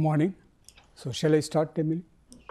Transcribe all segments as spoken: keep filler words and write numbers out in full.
morning. So, shall I start, Emily?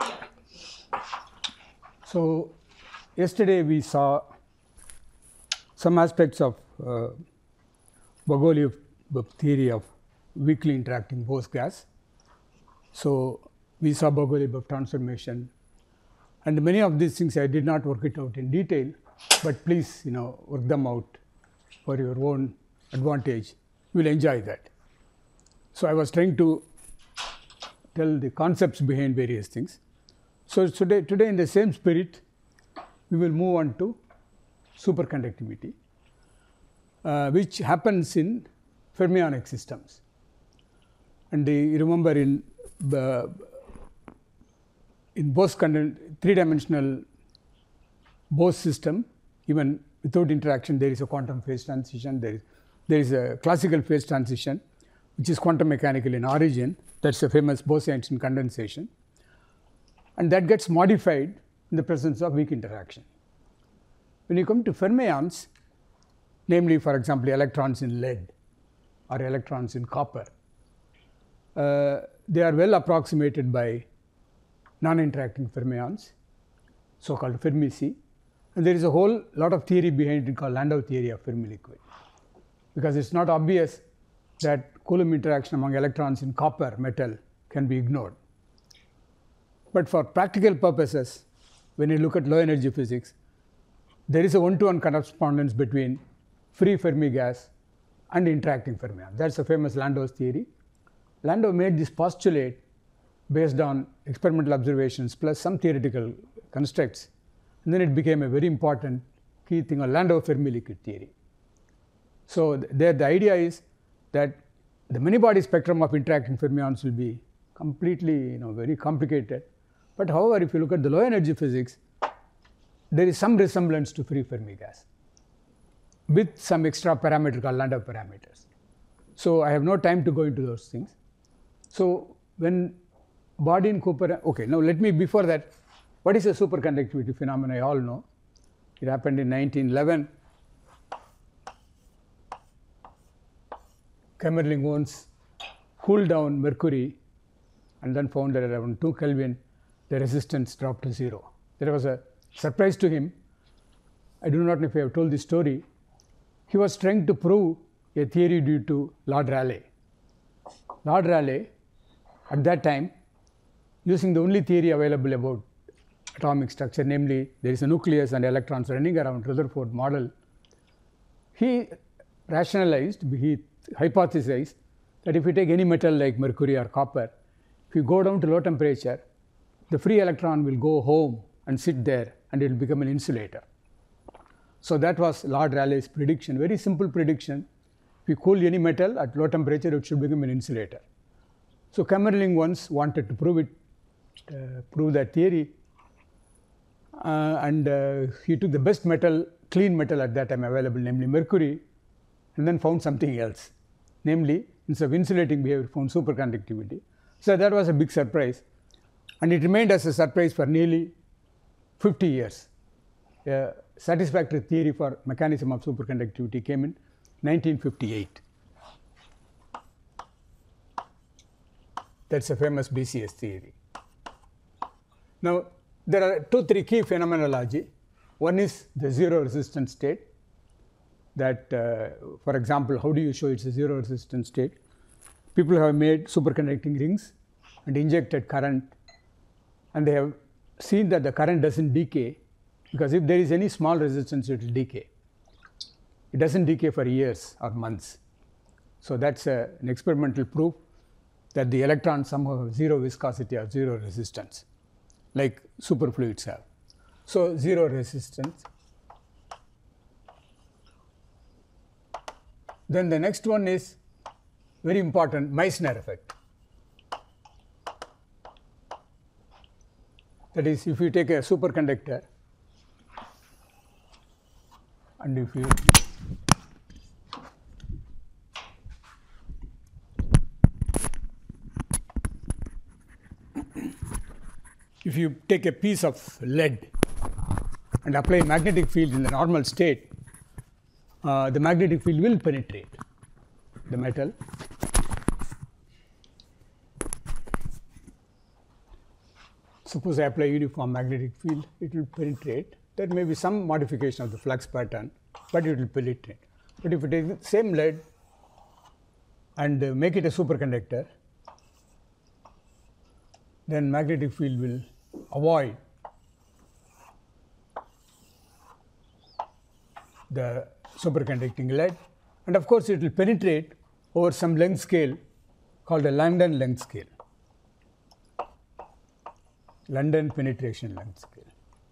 So, yesterday we saw some aspects of uh, Bogoliub's theory of weakly interacting Bose gas. So, we saw Bogoliub's transformation, and many of these things I did not work it out in detail, but please, you know, work them out for your own advantage. You will enjoy that. So, I was trying to tell the concepts behind various things. So, today, today in the same spirit, we will move on to superconductivity, uh, which happens in fermionic systems. And the, you remember in the in Bose three-dimensional Bose system, even without interaction, there is a quantum phase transition. There is there is a classical phase transition, which is quantum mechanical in origin. That's the famous Bose-Einstein condensation, and that gets modified in the presence of weak interaction. When you come to fermions, namely, for example, electrons in lead or electrons in copper, uh, they are well approximated by non-interacting fermions, so-called Fermi-C, and there is a whole lot of theory behind it called Landau theory of Fermi liquid, because it's not obvious that Coulomb interaction among electrons in copper metal can be ignored. But for practical purposes, when you look at low energy physics, there is a one-to-one correspondence between free Fermi gas and interacting fermions. That's the famous Landau's theory. Landau made this postulate based on experimental observations plus some theoretical constructs, and then it became a very important key thing on Landau Fermi liquid theory. So, th there the idea is that the many-body spectrum of interacting fermions will be completely, you know, very complicated. But however, if you look at the low energy physics, there is some resemblance to free Fermi gas with some extra parameter called Landau parameters. So, I have no time to go into those things. So, when Bardeen Cooper, okay, now let me, before that, what is a superconductivity phenomenon? I all know. It happened in nineteen eleven. Kamerlingh once cooled down mercury and then found that around two Kelvin, the resistance dropped to zero. There was a surprise to him. I do not know if I have told this story. He was trying to prove a theory due to Lord Rayleigh. Lord Rayleigh, at that time, using the only theory available about atomic structure, namely there is a nucleus and electrons running around Rutherford model, he rationalized, he hypothesized that if you take any metal like mercury or copper, if you go down to low temperature, the free electron will go home and sit there and it will become an insulator. So, that was Lord Rayleigh's prediction, very simple prediction. If you cool any metal at low temperature, it should become an insulator. So, Kamerlingh once wanted to prove it, uh, prove that theory, uh, and uh, he took the best metal, clean metal at that time available, namely mercury, and then found something else, namely instead of insulating behavior, found superconductivity. So, that was a big surprise, and it remained as a surprise for nearly fifty years. A satisfactory theory for mechanism of superconductivity came in nineteen fifty-eight. That's a famous B C S theory. Now, there are two, three key phenomenology. One is the zero resistance state. That, uh, for example, how do you show it's a zero resistance state? People have made superconducting rings and injected current, and they have seen that the current doesn't decay, because if there is any small resistance, it will decay. It doesn't decay for years or months. So, that's a, an experimental proof that the electrons somehow have zero viscosity or zero resistance, like superfluids have. So, zero resistance. Then the next one is very important, Meissner effect. That is, if you take a superconductor and if you if you take a piece of lead and apply a magnetic field in the normal state, uh, the magnetic field will penetrate the metal. suppose I apply uniform magnetic field, it will penetrate. There may be some modification of the flux pattern, but it will penetrate. But if you take the same lead and uh, make it a superconductor, then magnetic field will avoid the superconducting lead, and of course it will penetrate over some length scale called the London length scale, London penetration length scale.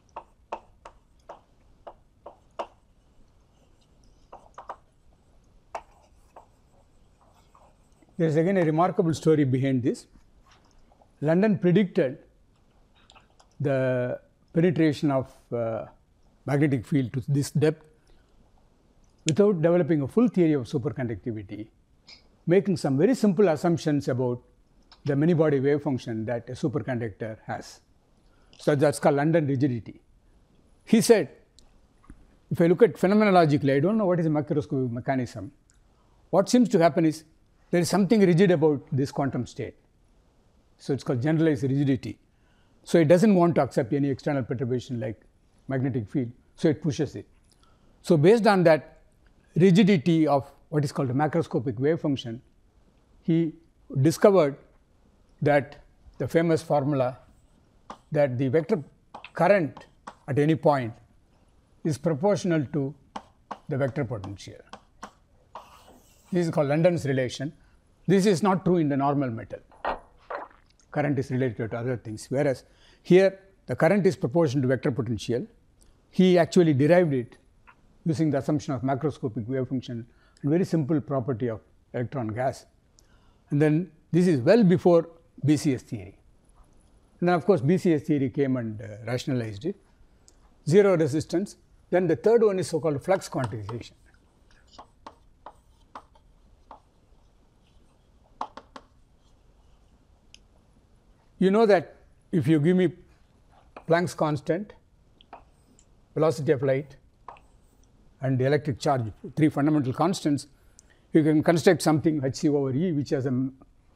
There is again a remarkable story behind this. London predicted the penetration of uh, magnetic field to this depth without developing a full theory of superconductivity, making some very simple assumptions about the many body wave function that a superconductor has. So that's called London rigidity. He said, if I look at phenomenologically, I don't know what is a macroscopic mechanism. What seems to happen is there is something rigid about this quantum state. So it's called generalized rigidity. So it doesn't want to accept any external perturbation like magnetic field, so it pushes it. So based on that rigidity of what is called a macroscopic wave function, he discovered that the famous formula that the vector current at any point is proportional to the vector potential. This is called London's relation. This is not true in the normal metal. Current is related to other things, whereas here the current is proportional to vector potential. He actually derived it using the assumption of macroscopic wave function, a very simple property of electron gas. And then this is well before B C S theory. And then of course B C S theory came and uh, rationalized it. Zero resistance. Then the third one is so-called flux quantization. You know that if you give me Planck's constant, velocity of light, and the electric charge, three fundamental constants, you can construct something h c over E, which has a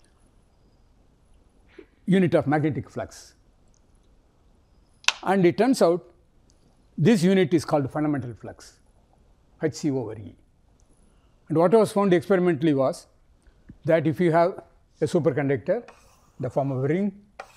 unit of magnetic flux. And it turns out this unit is called fundamental flux, h c over E. And what was found experimentally was that if you have a superconductor, the form of a ring,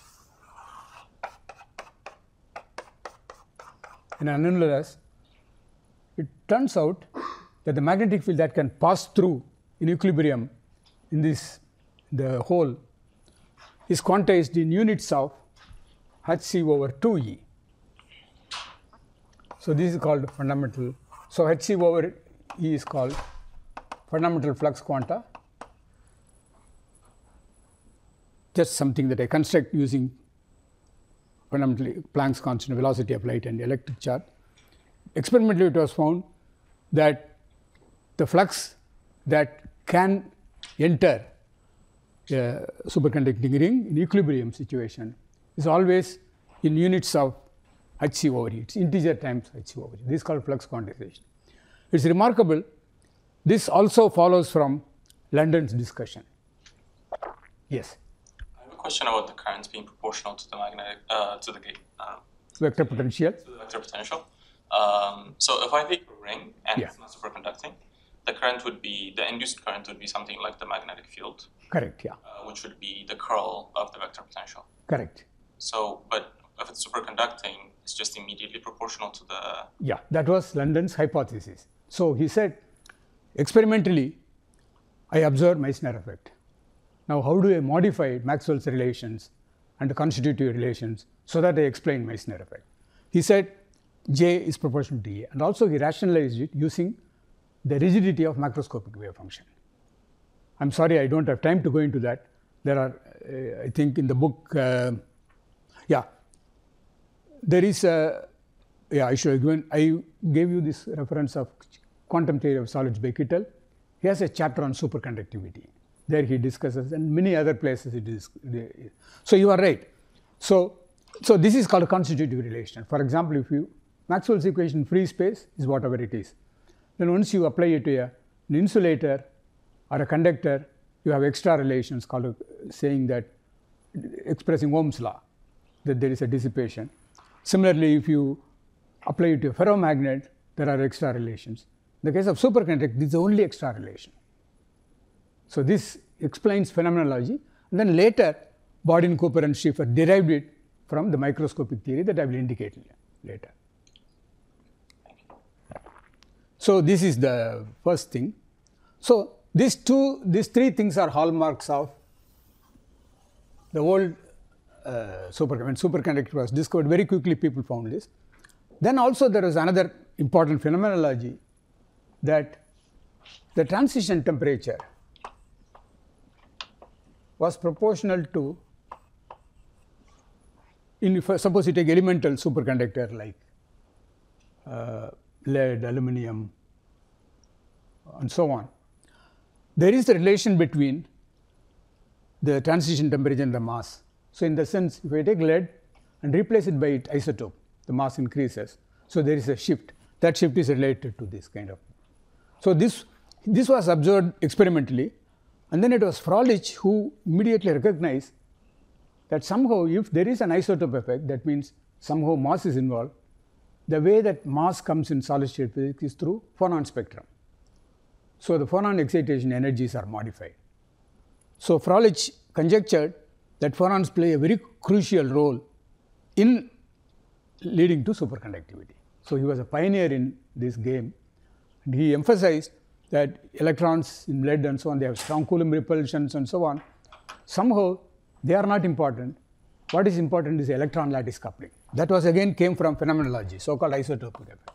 in an annulus, it turns out that the magnetic field that can pass through in equilibrium in this the hole is quantized in units of h c over two E. So this is called fundamental. So h c over E is called fundamental flux quanta. Just something that I construct using fundamentally Planck's constant, velocity of light, and electric charge. Experimentally, it was found that the flux that can enter a superconducting ring in equilibrium situation is always in units of h c over E. It's integer times h c over E. This is called flux quantization. It's remarkable. This also follows from London's discussion. Yes. Question about the currents being proportional to the magnetic uh, to the uh, vector potential. To the vector potential. Um, so if I take a ring and yeah. it's not superconducting, the current would be the induced current would be something like the magnetic field. Correct. Yeah. Uh, which would be the curl of the vector potential. Correct. So, but if it's superconducting, it's just immediately proportional to the. Yeah, that was London's hypothesis. So he said, experimentally, I observed Meissner effect. Now, how do I modify Maxwell's relations and the constitutive relations so that I explain Meissner effect? He said J is proportional to E, and also he rationalized it using the rigidity of macroscopic wave function. I'm sorry, I don't have time to go into that. There are, uh, I think in the book, uh, yeah, there is a, yeah, I should have given, I gave you this reference of quantum theory of solids by Kittel. He has a chapter on superconductivity. There he discusses, and many other places it is. So you are right. So, so this is called a constitutive relation. For example, if you Maxwell's equation free space is whatever it is, then once you apply it to a, an insulator or a conductor, you have extra relations called a, saying that expressing Ohm's law. that there is a dissipation. Similarly, if you apply it to a ferromagnet, there are extra relations. In the case of superconductor, this is the only extra relation. So, this explains phenomenology, and then later Bodin, Cooper and Schiffer derived it from the microscopic theory that I will indicate later. So, this is the first thing. So, these two, these three things are hallmarks of the old uh, superconductor. When superconductor was discovered, very quickly people found this. Then also there was another important phenomenology, that the transition temperature was proportional to, in if, suppose you take elemental superconductor like uh, lead, aluminum and so on, there is a relation between the transition temperature and the mass. So, in the sense, if I take lead and replace it by its isotope, the mass increases. So, there is a shift. That shift is related to this kind of. So, this, this was observed experimentally, and then it was Froelich who immediately recognized that somehow if there is an isotope effect, that means somehow mass is involved. The way that mass comes in solid state physics is through phonon spectrum. So, the phonon excitation energies are modified. So, Froelich conjectured that phonons play a very crucial role in leading to superconductivity. So, he was a pioneer in this game, and he emphasized that electrons in lead and so on, they have strong Coulomb repulsions and so on. Somehow they are not important. What is important is electron lattice coupling. That was again came from phenomenology, so called isotopic effect.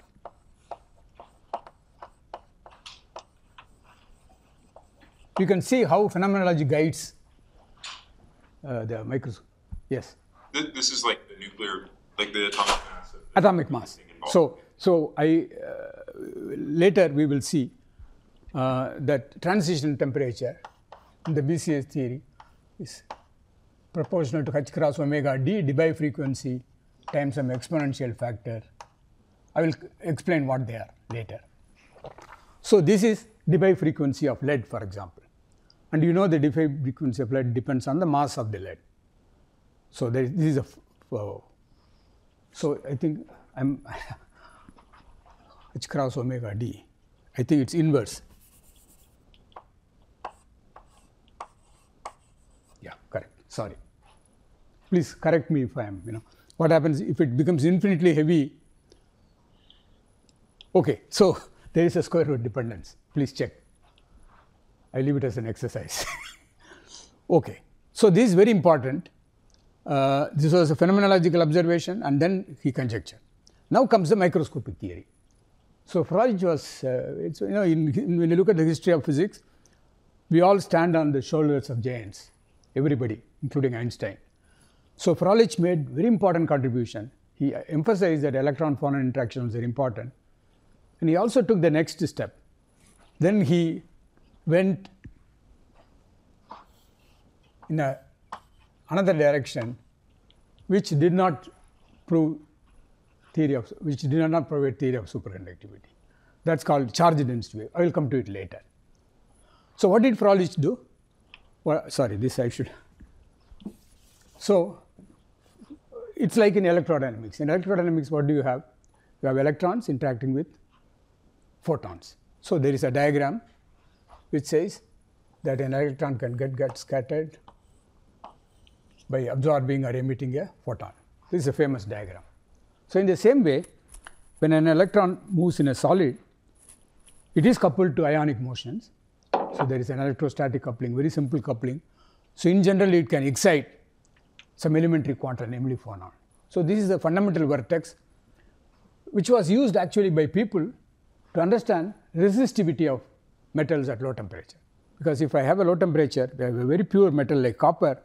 You can see how phenomenology guides uh, the microscope. Yes. This is like the nuclear, like the atomic mass. Of atomic mass. So, so I uh, later we will see uh, that transition temperature in the B C S theory is proportional to h cross omega d Debye frequency times some exponential factor. I will explain what they are later. So, this is Debye frequency of lead, for example, and you know the Debye frequency of lead depends on the mass of the lead. So, there is, this is a uh, so I think I am h cross omega d. I think it's inverse. Yeah, correct. Sorry. Please correct me if I am, you know, what happens if it becomes infinitely heavy. Okay, so there is a square root dependence. Please check. I leave it as an exercise. Okay, so this is very important. Uh, this was a phenomenological observation, and then he conjectured. Now comes the microscopic theory. So Froelich was, uh, it's, you know, in, in, when you look at the history of physics, we all stand on the shoulders of giants, everybody, including Einstein. So Froelich made very important contribution. He emphasized that electron-phonon interaction was very important, and he also took the next step. Then he went in a, another direction, which did not prove theory of, which did not provide theory of superconductivity. That's called charge density wave. I will come to it later. So what did Froelich do? Well, sorry, this I should. So it's like in electrodynamics. In electrodynamics, what do you have? You have electrons interacting with photons. So there is a diagram which says that an electron can get, get scattered by absorbing or emitting a photon. This is a famous diagram. So in the same way, when an electron moves in a solid, it is coupled to ionic motions. So there is an electrostatic coupling, very simple coupling. So in general, it can excite some elementary quantum, namely phonon. So this is the fundamental vertex, which was used actually by people to understand resistivity of metals at low temperature. Because if I have a low temperature, we have a very pure metal like copper.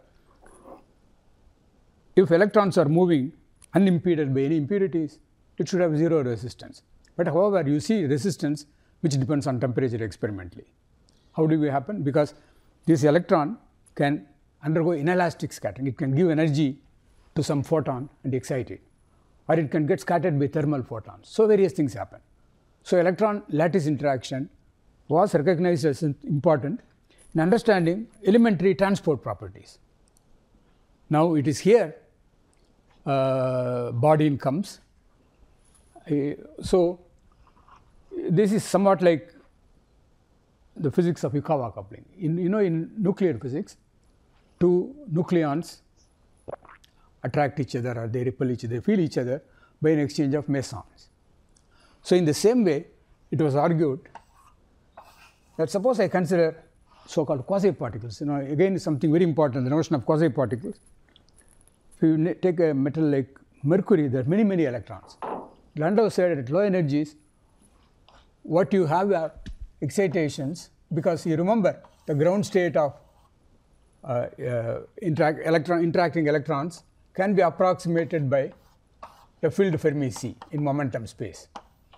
If electrons are moving unimpeded by any impurities, it should have zero resistance. But however, you see resistance which depends on temperature experimentally. How do we happen? Because this electron can undergo inelastic scattering. It can give energy to some photon and excite it, or it can get scattered by thermal photons. So various things happen. So electron lattice interaction was recognized as important in understanding elementary transport properties. Now it is here uh, Bodine comes. Uh, so, this is somewhat like the physics of Yukawa coupling. In, you know, in nuclear physics, two nucleons attract each other or they repel each other, they feel each other by an exchange of mesons. So, in the same way, it was argued that suppose I consider so-called quasi-particles, you know, again something very important, the notion of quasi-particles. If you take a metal like mercury, there are many, many electrons. Landau said at low energies, what you have are excitations, because you remember the ground state of uh, uh, interact electron interacting electrons can be approximated by a field Fermi C in momentum space.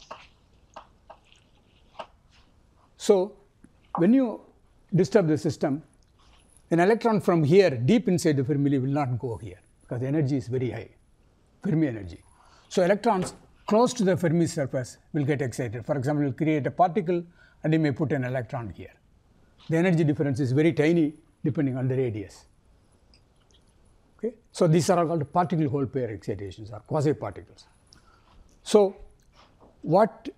So, when you disturb the system, an electron from here deep inside the Fermi will not go here, because the energy is very high, Fermi energy. So, electrons close to the Fermi surface will get excited. For example, you will create a particle and you may put an electron here. The energy difference is very tiny depending on the radius. Okay? So, these are all called particle hole pair excitations or quasi-particles. So, what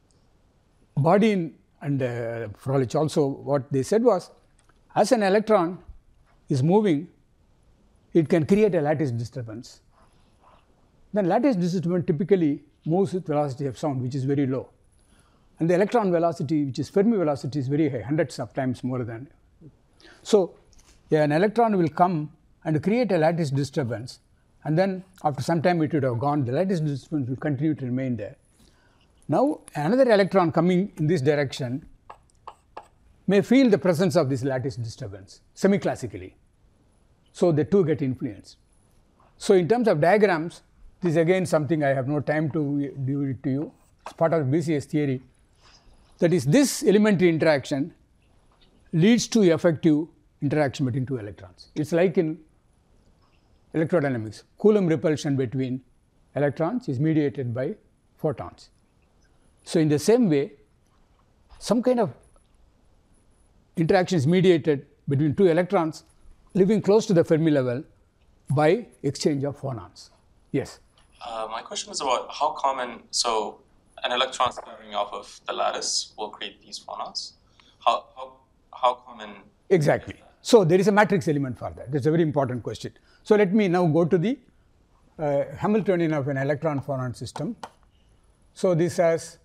Bodine and uh, Froelich also what they said was, as an electron is moving, it can create a lattice disturbance. Then lattice disturbance typically moves with velocity of sound, which is very low. And the electron velocity, which is Fermi velocity, is very high, hundreds of times more than. So, yeah, an electron will come and create a lattice disturbance, and then after some time it would have gone, the lattice disturbance will continue to remain there. Now, another electron coming in this direction may feel the presence of this lattice disturbance semi-classically. So, the two get influenced. So, in terms of diagrams, this is again something I have no time to do it to you. It is part of B C S theory. That is, this elementary interaction leads to effective interaction between two electrons. It is like in electrodynamics, Coulomb repulsion between electrons is mediated by photons. So, in the same way, some kind of interaction is mediated between two electrons living close to the Fermi level by exchange of phonons. Yes? Uh, my question is about how common, so an electron scattering off of the lattice will create these phonons. How, how, how common? Exactly. So, there is a matrix element for that. That is a very important question. So, let me now go to the uh, Hamiltonian of an electron phonon system. So, this has,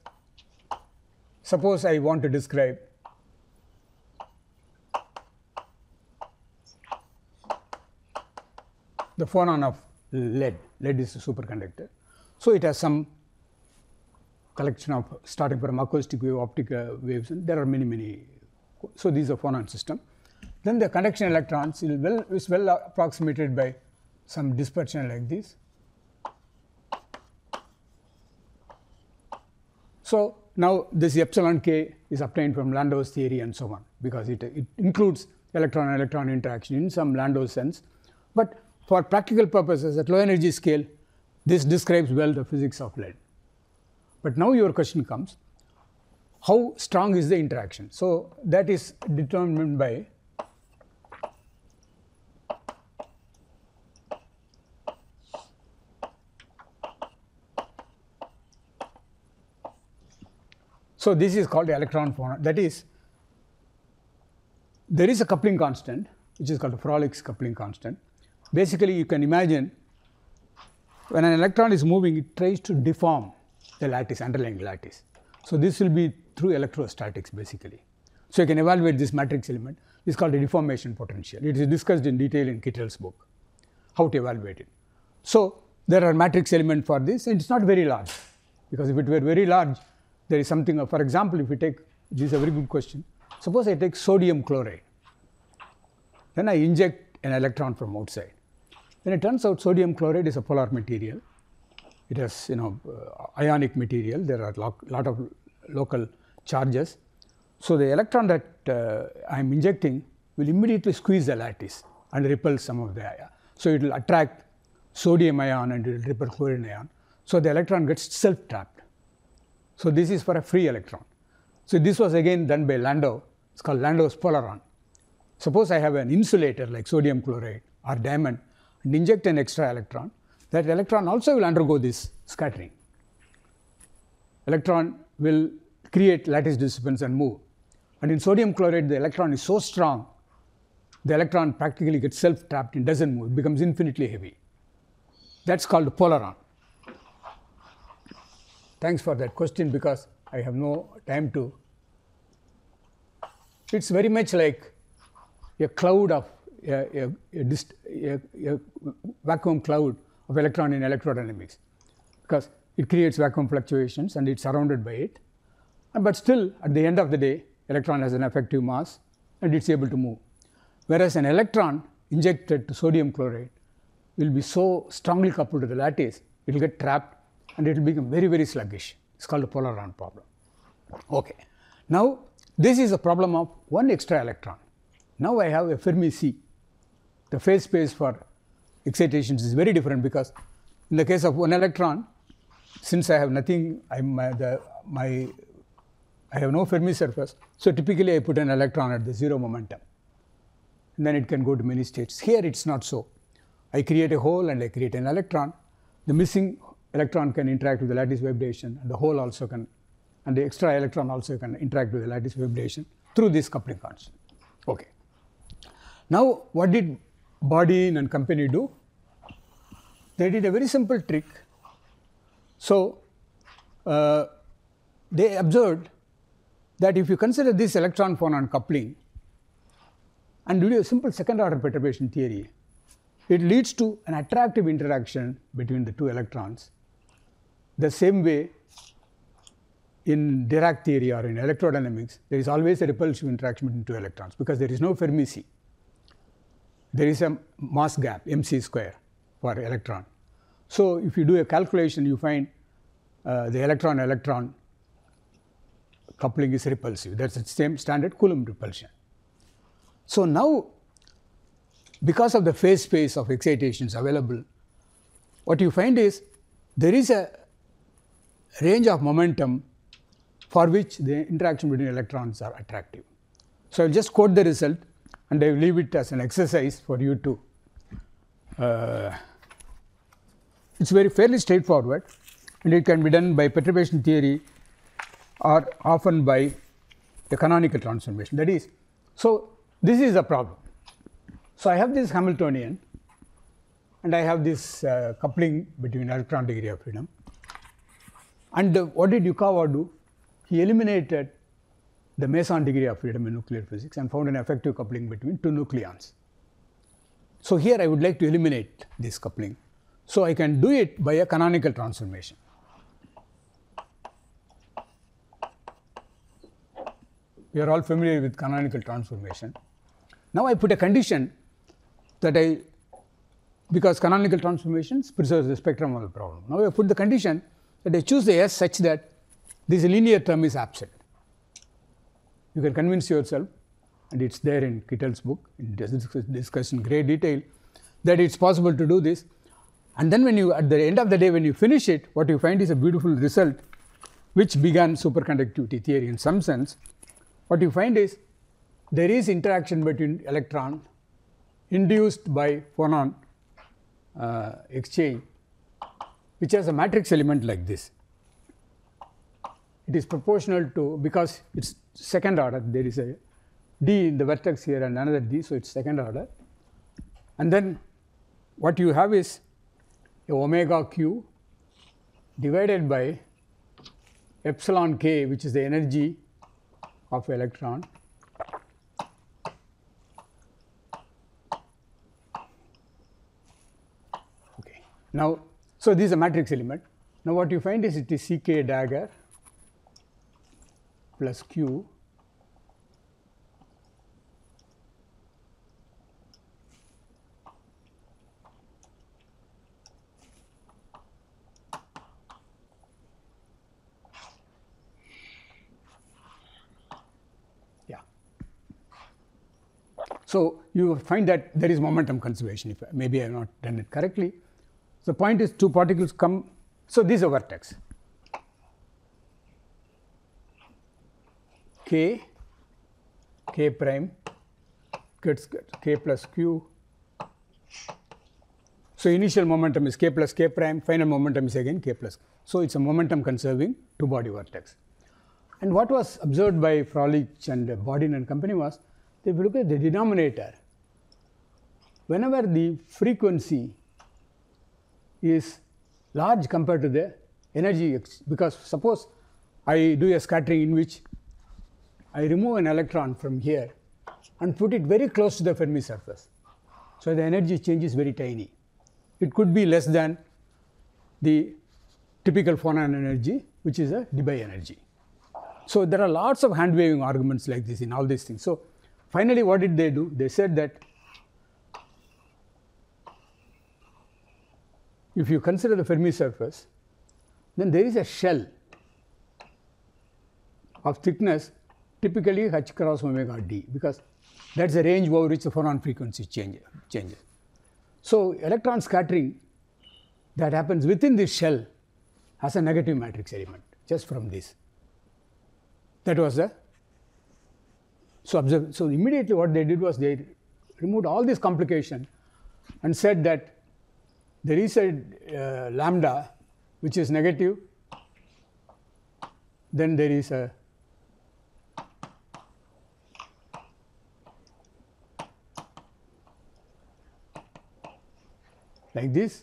suppose I want to describe the phonon of lead. Lead is a superconductor. So, it has some collection of starting from acoustic wave, optic uh, waves, and there are many, many. So, these are phonon system. Then the conduction electrons is well, is well approximated by some dispersion like this. So, now this epsilon k is obtained from Landau's theory and so on, because it, it includes electron-electron interaction in some Landau sense. But for practical purposes at low energy scale, this describes well the physics of lead. But now your question comes, how strong is the interaction? So, that is determined by so this is called the electron phonon. That is, there is a coupling constant which is called the Froelich coupling constant. Basically, you can imagine when an electron is moving, it tries to deform the lattice, underlying lattice. So, this will be through electrostatics basically. So, you can evaluate this matrix element. This is called a deformation potential. It is discussed in detail in Kittel's book, how to evaluate it. So, there are matrix elements for this, and it is not very large, because if it were very large, there is something of, for example, if you take, this is a very good question. Suppose I take sodium chloride, then I inject an electron from outside. Then it turns out sodium chloride is a polar material. It has, you know, uh, ionic material. There are a lo lot of local charges. So, the electron that uh, I am injecting will immediately squeeze the lattice and repel some of the ion. So, it will attract sodium ion and it will repel chlorine ion. So, the electron gets self-trapped. So, this is for a free electron. So, this was again done by Landau. It is called Landau's polaron. Suppose I have an insulator like sodium chloride or diamond and inject an extra electron, that electron also will undergo this scattering. Electron will create lattice disturbance and move. And in sodium chloride, the electron is so strong, the electron practically gets self-trapped and doesn't move. It becomes infinitely heavy. That's called polaron. Thanks for that question, because I have no time to. It's very much like a cloud of a, a, a, dist, a, a vacuum cloud of electron in electrodynamics, because it creates vacuum fluctuations and it's surrounded by it. And but still, at the end of the day, electron has an effective mass and it's able to move. Whereas an electron injected to sodium chloride will be so strongly coupled to the lattice, it will get trapped and it will become very, very sluggish. It's called a polaron problem. Okay. Now, this is a problem of one extra electron. Now, I have a Fermi C. The phase space for excitations is very different, because in the case of one electron, since I have nothing, I'm, uh, the, my, I have no Fermi surface, so typically I put an electron at the zero momentum. And then it can go to many states. Here it's not so. I create a hole and I create an electron. The missing electron can interact with the lattice vibration, and the hole also can, and the extra electron also can interact with the lattice vibration through this coupling constant. Okay. Now, what did Bodin and company do? They did a very simple trick. So, uh, they observed that if you consider this electron phonon coupling and do a simple second order perturbation theory, it leads to an attractive interaction between the two electrons. The same way in Dirac theory or in electrodynamics, there is always a repulsive interaction between two electrons, because there is no Fermi C. There is a mass gap, m c square, for electron. So, if you do a calculation, you find uh, the electron-electron coupling is repulsive. That's the same standard Coulomb repulsion. So, now, because of the phase space of excitations available, what you find is there is a range of momentum for which the interaction between electrons are attractive. So, I will just quote the result and I will leave it as an exercise for you to. Uh, it's very fairly straightforward, and it can be done by perturbation theory or often by a canonical transformation. That is, so this is the problem. So, I have this Hamiltonian and I have this uh, coupling between electron degree of freedom. And uh, what did Yukawa do? He eliminated the meson degree of freedom in nuclear physics and found an effective coupling between two nucleons. So, here I would like to eliminate this coupling. So, I can do it by a canonical transformation. We are all familiar with canonical transformation. Now, I put a condition that I, because canonical transformations preserves the spectrum of the problem. Now, I put the condition that I choose the S such that this linear term is absent. You can convince yourself, and it is there in Kittel's book, in discussed in great detail, that it is possible to do this. And then when you, at the end of the day, when you finish it, what you find is a beautiful result which began superconductivity theory in some sense. What you find is there is interaction between electron induced by phonon uh, exchange, which has a matrix element like this. It is proportional to, because it is second order, there is a d in the vertex here and another d, so it is second order. And then what you have is a omega q divided by epsilon k, which is the energy of electron, okay. Now, so this is a matrix element. Now, what you find is it is C K dagger plus q yeah. So, you find that there is momentum conservation, if maybe I have not done it correctly. The point is two particles come, so this is a vertex. K, K prime gets k plus q So, initial momentum is k plus k prime, final momentum is again k plus. So, it is a momentum conserving two body vortex. And what was observed by Froelich and Bodin and company was, if you look at the denominator, whenever the frequency is large compared to the energy, because suppose I do a scattering in which I remove an electron from here and put it very close to the Fermi surface. So, the energy change is very tiny. It could be less than the typical phonon energy, which is a Debye energy. So, there are lots of hand waving arguments like this in all these things. So, finally, what did they do? They said that if you consider the Fermi surface, then there is a shell of thickness typically h cross omega d, because that is the range over which the phonon frequency change, changes. So, electron scattering that happens within this shell has a negative matrix element just from this. That was the so observe. So, immediately what they did was they removed all this complication and said that there is a uh, lambda which is negative, then there is a like this,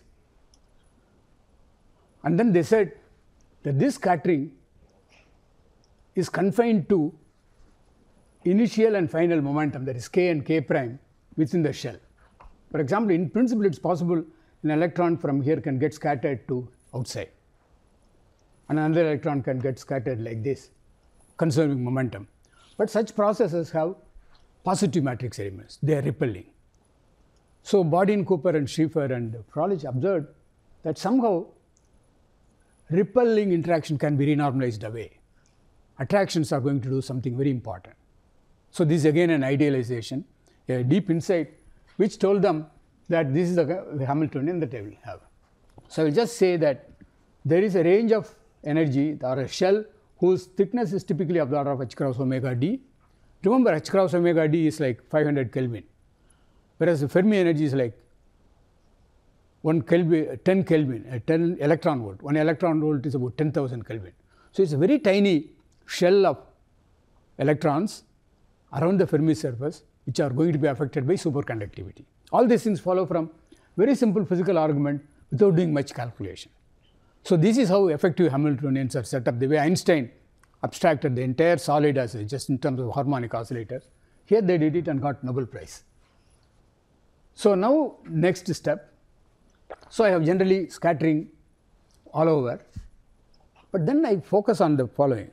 and then they said that this scattering is confined to initial and final momentum, that is k and k prime within the shell. For example, in principle it is possible an electron from here can get scattered to outside, and another electron can get scattered like this, conserving momentum. But such processes have positive matrix elements, they are repelling. So, Bodin, Cooper and Schrieffer and Froelich observed that somehow repelling interaction can be renormalized away. Attractions are going to do something very important. So, this is again an idealization, a deep insight which told them that this is the Hamiltonian that I will have. So, I will just say that there is a range of energy or a shell whose thickness is typically of the order of h cross omega d. Remember, h cross omega d is like five hundred Kelvin, whereas the Fermi energy is like one Kelvin, ten Kelvin, ten electron volt. One electron volt is about ten thousand Kelvin. So, it is a very tiny shell of electrons around the Fermi surface which are going to be affected by superconductivity. All these things follow from very simple physical argument without doing much calculation. So, this is how effective Hamiltonians are set up, the way Einstein abstracted the entire solid as a, just in terms of harmonic oscillators. Here they did it and got Nobel Prize. So, now next step. So, I have generally scattering all over, but then I focus on the following.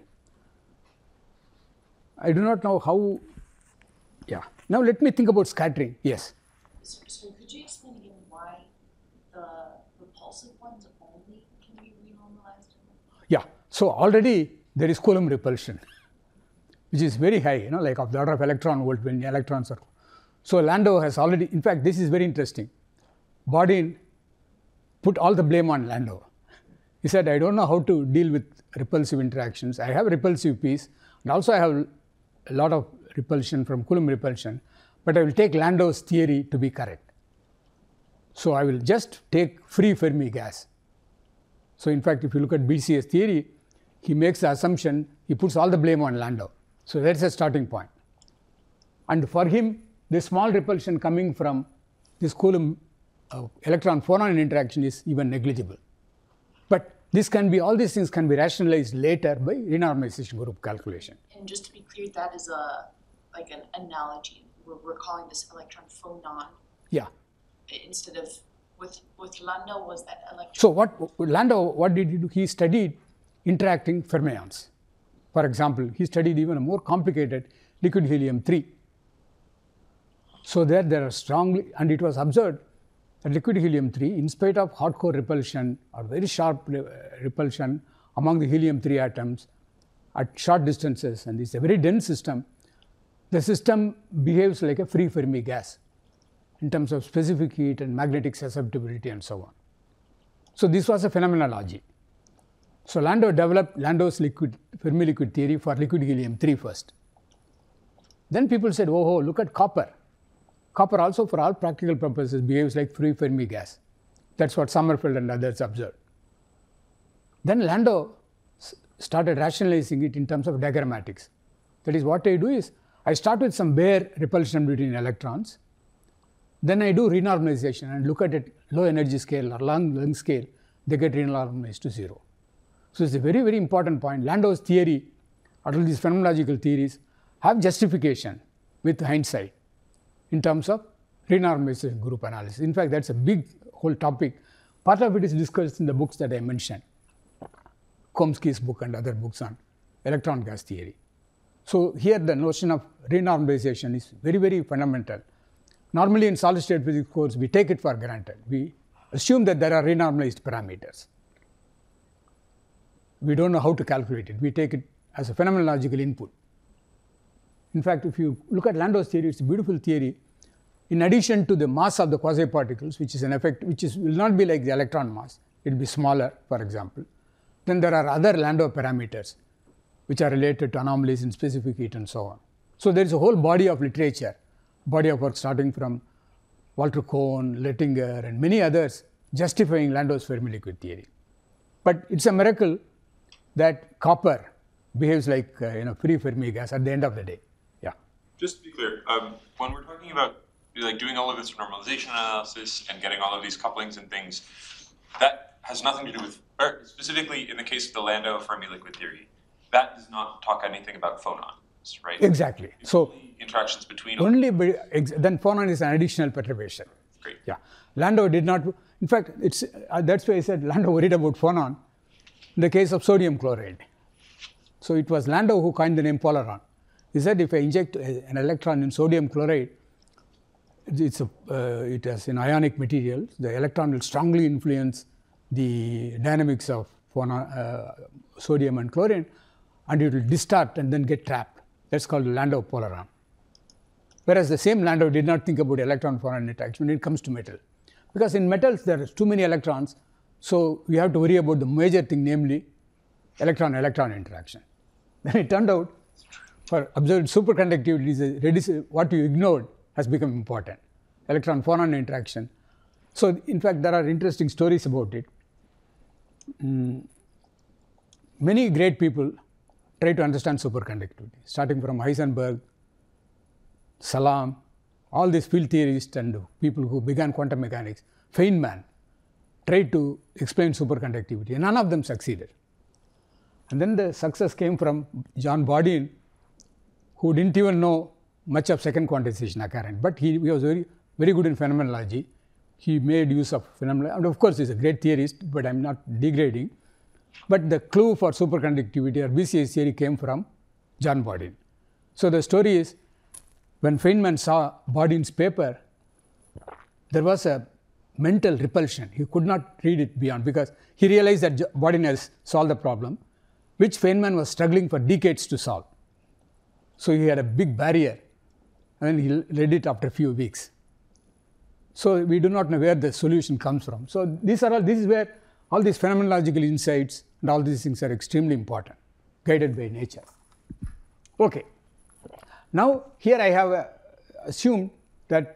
I do not know how, yeah. Now, let me think about scattering. Yes. So, so could you explain again why the repulsive ones only can be renormalized? Yeah. So, already there is Coulomb repulsion, which is very high, you know, like of the order of electron volt when electrons are. So, Landau has already, in fact, this is very interesting. Bodin put all the blame on Landau. He said, I don't know how to deal with repulsive interactions. I have repulsive piece, and also I have a lot of repulsion from Coulomb repulsion, but I will take Landau's theory to be correct. So, I will just take free Fermi gas. So, in fact, if you look at B C S theory, he makes the assumption, he puts all the blame on Landau. So, that is a starting point. And for him, this small repulsion coming from this Coulomb uh, electron phonon interaction is even negligible. But this can be, all these things can be rationalized later by renormalization group calculation. And just to be clear, that is a like an analogy. We're, we're calling this electron phonon. Yeah. Instead of with with Landau was that electron. So, what Landau, what did he do? He studied interacting fermions. For example, he studied even a more complicated liquid helium three. So, there there are strongly, and it was observed that liquid helium three, in spite of hardcore repulsion or very sharp re repulsion among the helium three atoms at short distances, and this is a very dense system, the system behaves like a free Fermi gas in terms of specific heat and magnetic susceptibility and so on. So, this was a phenomenology. So, Landau developed Landau's liquid Fermi liquid theory for liquid helium three first. Then people said, oh, oh, look at copper. Copper also for all practical purposes behaves like free Fermi gas. That's what Sommerfeld and others observed. Then Landau started rationalizing it in terms of diagrammatics. That is, what I do is, I start with some bare repulsion between electrons. Then I do renormalization and look at it low energy scale or long length scale, they get renormalized to zero. So it's a very, very important point. Landau's theory, all these phenomenological theories, have justification with hindsight in terms of renormalization group analysis. In fact, that's a big whole topic. Part of it is discussed in the books that I mentioned, Chomsky's book and other books on electron gas theory. So here the notion of renormalization is very, very fundamental. Normally in solid state physics course, we take it for granted. We assume that there are renormalized parameters. We don't know how to calculate it. We take it as a phenomenological input. In fact, if you look at Landau's theory, it's a beautiful theory. In addition to the mass of the quasi-particles, which is an effect, which is, will not be like the electron mass, it will be smaller, for example. Then there are other Landau parameters, which are related to anomalies in specific heat and so on. So there is a whole body of literature, body of work starting from Walter Kohn, Lettinger, and many others justifying Landau's Fermi liquid theory. But it's a miracle that copper behaves like uh, you know free Fermi gas at the end of the day. Yeah. Just to be clear, um, when we're talking about like doing all of this normalization analysis and getting all of these couplings and things, that has nothing to do with, or specifically in the case of the Landau Fermi liquid theory, that does not talk anything about phonons, right? Exactly. It's so only interactions between only be, ex, then phonon is an additional perturbation. Great. Yeah. Landau did not. In fact, it's uh, that's why I said Landau worried about phonon. In the case of sodium chloride, so it was Landau who coined the name polaron. He said if I inject a, an electron in sodium chloride, it's a, uh, it has an ionic material. The electron will strongly influence the dynamics of phonon, uh, sodium and chlorine, and it will distort and then get trapped. That's called Landau polaron. Whereas the same Landau did not think about electron-phonon interaction when it comes to metal. Because in metals, there are too many electrons, so we have to worry about the major thing, namely electron-electron interaction. Then it turned out, for observed superconductivity, what you ignored has become important, electron-phonon interaction. So in fact, there are interesting stories about it. Mm. Many great people try to understand superconductivity, starting from Heisenberg, Salam, all these field theorists and people who began quantum mechanics. Feynman tried to explain superconductivity, and none of them succeeded. And then the success came from John Bodin, who didn't even know much of second quantization occurrent, but he, he was very, very good in phenomenology. He made use of phenomena, and of course, he's a great theorist, but I'm not degrading. But the clue for superconductivity or B C S theory came from John Bodin. So the story is, when Feynman saw Bodin's paper, there was a mental repulsion. He could not read it beyond, because he realized that Bodin has solved the problem, which Feynman was struggling for decades to solve. So he had a big barrier, and he read it after a few weeks. So we do not know where the solution comes from. So these are all, this is where all these phenomenological insights and all these things are extremely important, guided by nature. Okay. Now here I have uh, assumed that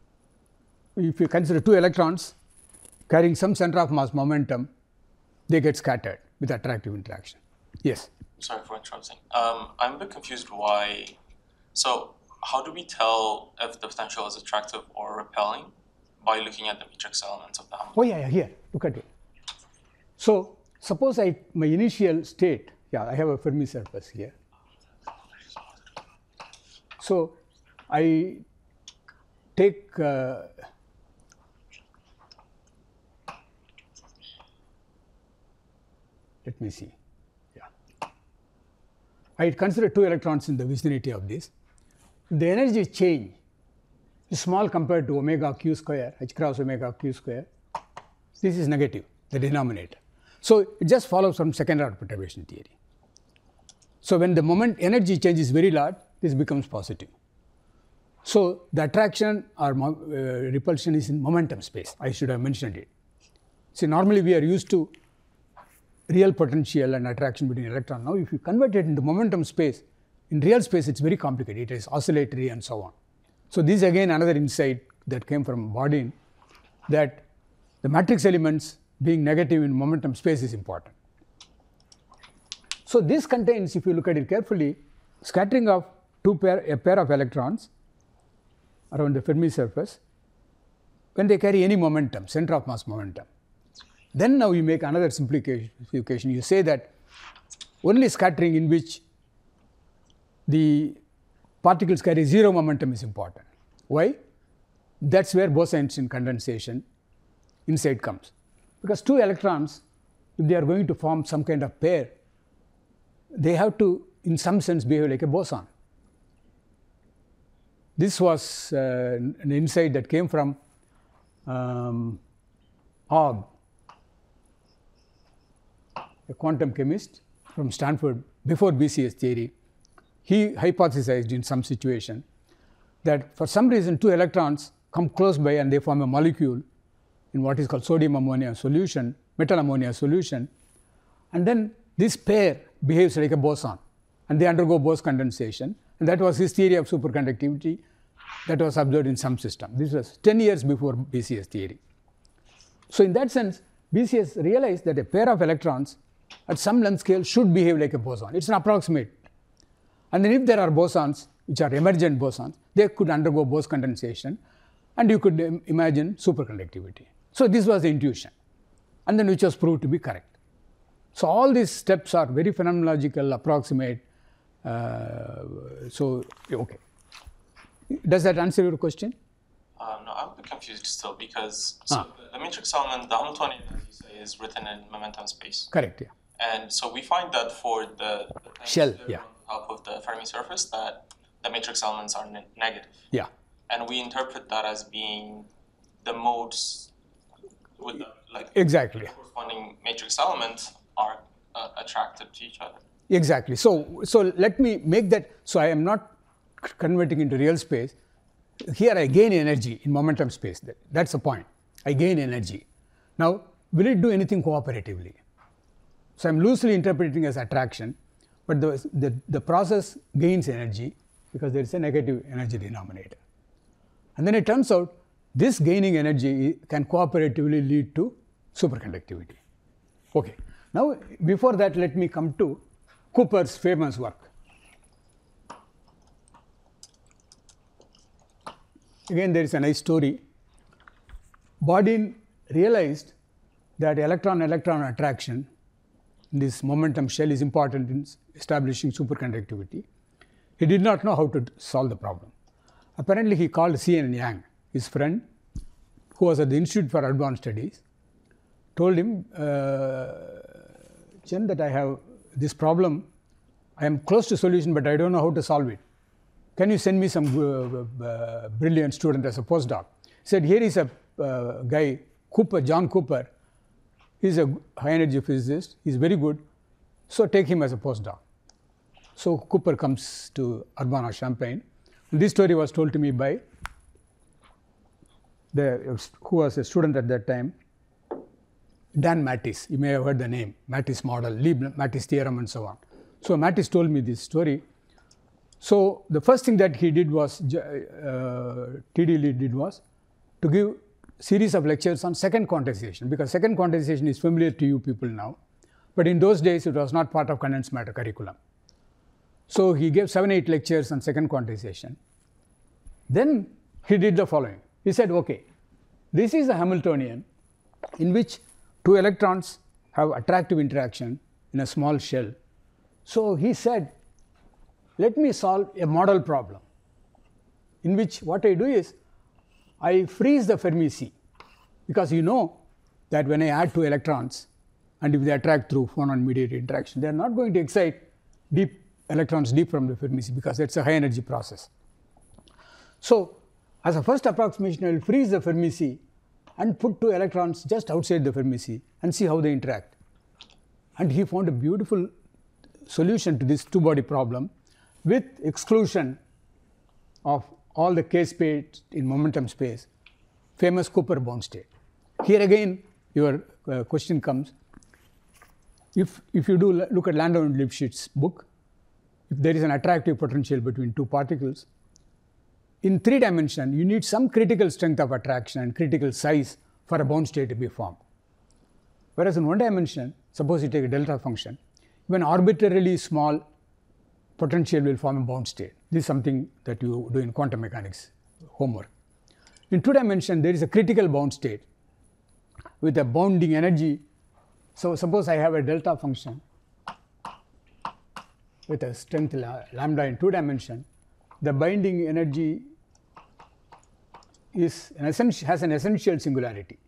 if you consider two electrons carrying some center of mass momentum, they get scattered with attractive interaction. Yes? Sorry for interrupting. Um, I'm a bit confused why. So how do we tell if the potential is attractive or repelling by looking at the matrix elements of the Hamilton? Oh yeah, yeah, here, look at it. So suppose I, my initial state, yeah, I have a Fermi surface here. So I take uh, let me see, yeah. I consider two electrons in the vicinity of this. The energy change is small compared to omega q square, h cross omega q square. This is negative, the denominator. So it just follows from second order perturbation theory. So when the moment energy change is very large, this becomes positive. So the attraction or uh, repulsion is in momentum space. I should have mentioned it. See, normally we are used to real potential and attraction between electron. Now if you convert it into momentum space, in real space it's very complicated. It is oscillatory and so on. So this is again another insight that came from Bodin, that the matrix elements being negative in momentum space is important. So, this contains, if you look at it carefully, scattering of two pair, a pair of electrons around the Fermi surface when they carry any momentum, center of mass momentum. Then now you make another simplification. You say that only scattering in which the particles carry zero momentum is important. Why? That is where Bose-Einstein condensation inside comes. Because two electrons, if they are going to form some kind of pair, they have to in some sense behave like a boson. This was uh, an insight that came from um, Ogg, a quantum chemist from Stanford before B C S theory. He hypothesized in some situation that for some reason two electrons come close by and they form a molecule in what is called sodium ammonia solution, metal ammonia solution, and then this pair behaves like a boson and they undergo Bose condensation, and that was his theory of superconductivity that was observed in some system. This was ten years before B C S theory. So, in that sense, B C S realized that a pair of electrons at some length scale should behave like a boson. It is an approximate. And then if there are bosons which are emergent bosons, they could undergo Bose condensation and you could um, imagine superconductivity. So, this was the intuition, and then which was proved to be correct. So, all these steps are very phenomenological, approximate. Uh, so, okay. Does that answer your question? Uh, no, I'm a bit confused still because Ah. so the, the matrix element, the Hamiltonian, as you say, is written in momentum space. Correct, yeah. And so we find that for the, the Shell, things yeah. on top of the Fermi surface, that the matrix elements are ne negative. Yeah. And we interpret that as being the modes with the, like Exactly. corresponding matrix elements are uh, attracted to each other. Exactly. So, so let me make that. So, I am not converting into real space. Here I gain energy in momentum space. That, that's the point. I gain energy. Now, will it do anything cooperatively? So, I am loosely interpreting as attraction, but the, the, the process gains energy because there is a negative energy denominator. And then it turns out this gaining energy can cooperatively lead to superconductivity. Okay. Now, before that, let me come to Cooper's famous work. Again, there is a nice story. Bodin realized that electron-electron attraction in this momentum shell is important in establishing superconductivity. He did not know how to solve the problem. Apparently, he called C N Yang, his friend, who was at the Institute for Advanced Studies, told him, uh, Chen, that I have this problem. I am close to solution, but I don't know how to solve it. Can you send me some uh, uh, brilliant student as a postdoc? He said, here is a uh, guy, Cooper, John Cooper. He is a high energy physicist. He is very good. So, take him as a postdoc. So, Cooper comes to Urbana-Champaign. And this story was told to me by the, who was a student at that time, Dan Mattis. You may have heard the name, Mattis model, Lieb-Mattis theorem and so on. So, Mattis told me this story. So, the first thing that he did was, uh, T D Lee did was to give series of lectures on second quantization, because second quantization is familiar to you people now, but in those days it was not part of condensed matter curriculum. So, he gave seven, eight lectures on second quantization. Then he did the following. He said, okay, this is a Hamiltonian in which two electrons have attractive interaction in a small shell. So, he said, let me solve a model problem in which what I do is I freeze the Fermi sea, because you know that when I add two electrons and if they attract through phonon mediated interaction, they are not going to excite deep electrons deep from the Fermi sea, because that is a high energy process. So, as a first approximation, I will freeze the Fermi sea and put two electrons just outside the Fermi sea and see how they interact. And he found a beautiful solution to this two body problem with exclusion of all the k space in momentum space, famous Cooper bound state. Here again your uh, question comes, if, if you do look at Landau and Lipschitz's book, if there is an attractive potential between two particles, in three dimension you need some critical strength of attraction and critical size for a bound state to be formed. Whereas in one dimension, suppose you take a delta function, even arbitrarily small potential will form a bound state. This is something that you do in quantum mechanics homework. In two dimension, there is a critical bound state with a bounding energy. So, suppose I have a delta function with a strength lambda in two dimension, the binding energy is an essential, has an essential singularity.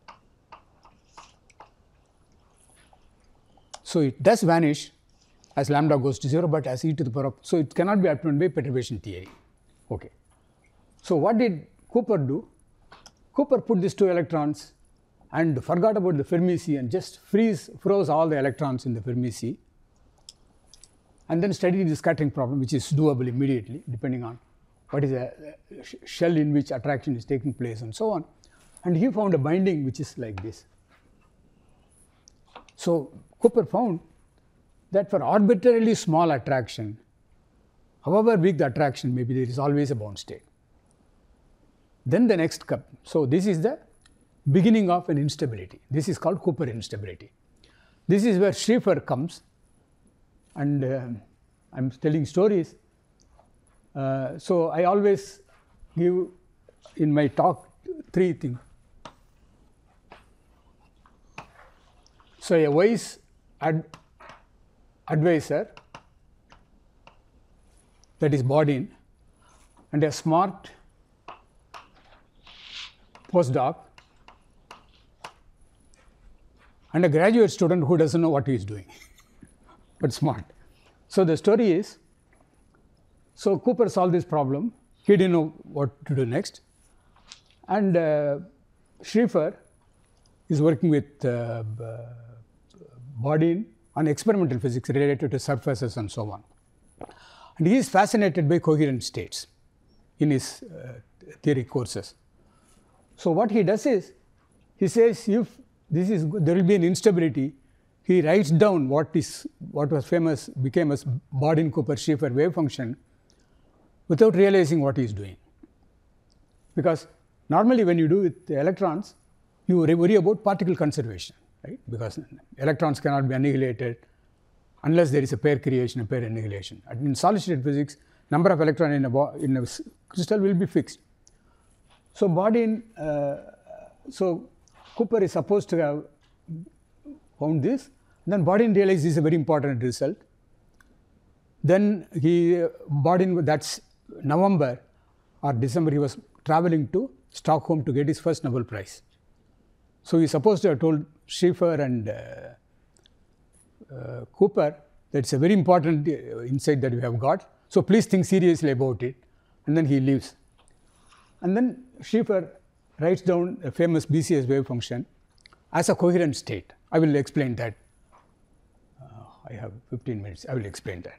So, it does vanish as lambda goes to zero, but as e to the power of, so it cannot be obtained by perturbation theory. Okay. So, what did Cooper do? Cooper put these two electrons and forgot about the Fermi sea and just freeze, froze all the electrons in the Fermi sea, and then studied the scattering problem, which is doable immediately depending on what is a shell in which attraction is taking place and so on. And he found a binding which is like this. So, Cooper found that for arbitrarily small attraction, however big the attraction may be, there is always a bound state. Then the next cup. So, this is the beginning of an instability. This is called Cooper instability. This is where Schrieffer comes, and uh, I am telling stories. Uh, so, I always give in my talk three things. So, a wise ad advisor, that is Bodin, and a smart postdoc, and a graduate student who doesn't know what he is doing, but smart. So, the story is, so Cooper solved this problem, he didn't know what to do next, and uh, Schrieffer is working with uh, Bodin on experimental physics related to surfaces and so on. And he is fascinated by coherent states in his uh, theory courses. So, what he does is, he says if this is there will be an instability, he writes down what is what was famous became as Bodin-Cooper-Schrieffer wave function without realizing what he is doing. Because normally when you do with the electrons, you worry about particle conservation, right? Because electrons cannot be annihilated unless there is a pair creation, a pair annihilation. And in solid state physics, number of electrons in a, in a crystal will be fixed. So, Bodin, uh, so Cooper is supposed to have found this, then Bodin realized this is a very important result. Then he, Bodin, that's November or December, he was traveling to Stockholm to get his first Nobel Prize. So, he is supposed to have told Schrieffer and uh, uh, Cooper that it's a very important insight that we have got. So, please think seriously about it, and then he leaves. And then Schrieffer writes down a famous B C S wave function as a coherent state. I will explain that. Uh, I have fifteen minutes, I will explain that.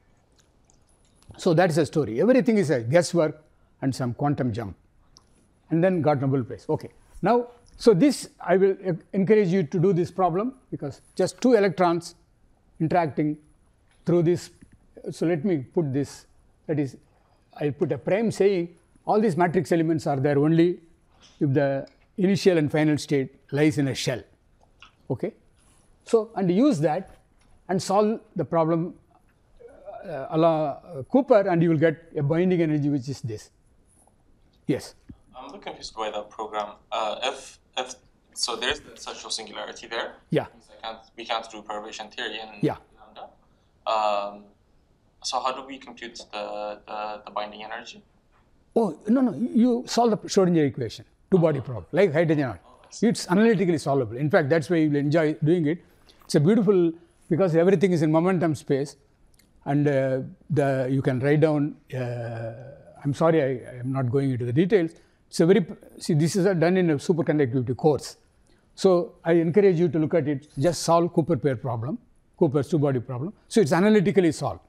So, that is a story. Everything is a guesswork and some quantum jump, and then got Nobel Prize. Okay. Now, so this I will encourage you to do this problem, because just two electrons interacting through this. So, let me put this, that is, I will put a prime saying all these matrix elements are there only if the initial and final state lies in a shell. Okay. So, and use that and solve the problem uh, a la uh, Cooper, and you will get a binding energy which is this. Yes. I'm a bit confused by that program. Uh, if if so, there's the essential singularity there. Yeah. I can't, we can't do perturbation theory in Yeah. lambda. Um, so how do we compute the, the, the binding energy? Oh, no, no, you solve the Schrodinger equation, two body problem, like hydrogen atom. It's analytically solvable. In fact, that's why you will enjoy doing it. It's a beautiful, because everything is in momentum space, and uh, the you can write down, uh, I'm sorry, I, I am not going into the details. It's a very, see, this is a done in a superconductivity course. So, I encourage you to look at it, just solve Cooper pair problem, Cooper's two body problem. So, it's analytically solved.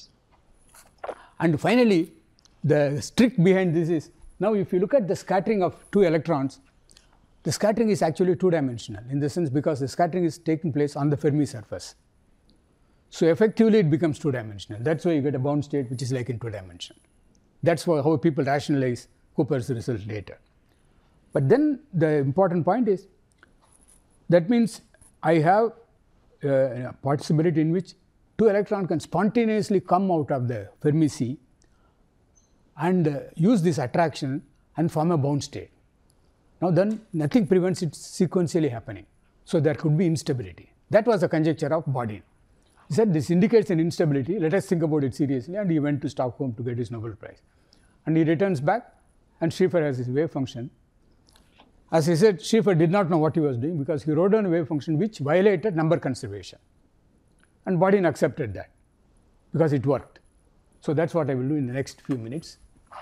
And finally, the trick behind this is, now if you look at the scattering of two electrons, the scattering is actually two dimensional, in the sense because the scattering is taking place on the Fermi surface. So, effectively it becomes two dimensional. That is why you get a bound state which is like in two dimension. That is how people rationalize Cooper's result later. But then the important point is that means I have uh, a possibility in which two electrons can spontaneously come out of the Fermi sea and uh, use this attraction and form a bound state. Now, then nothing prevents it sequentially happening. So, there could be instability. That was the conjecture of Bodin. He said this indicates an instability, let us think about it seriously, and he went to Stockholm to get his Nobel Prize. And he returns back and Schrieffer has his wave function. As he said, Schrieffer did not know what he was doing because he wrote down a wave function which violated number conservation. And Bodin accepted that because it worked. So, that is what I will do in the next few minutes.